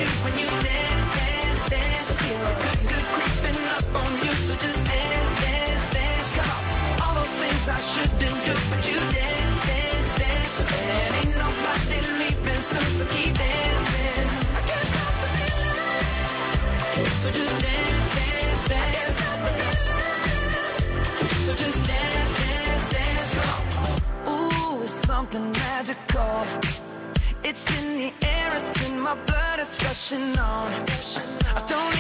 you when you dance, dance, dance. Feel a good, good creeping up on you, so just dance, dance, dance. Come on, all those things I shouldn't do, but you dance, dance, dance. And ain't nobody leaving soon, so keep dancing. I can't stop the feeling, so just dance, dance, dance. I can't stop the feeling, so just dance, dance, dance. Come on. Ooh, it's something magical. It's in the air, it's in my blood, it's rushing on. I don't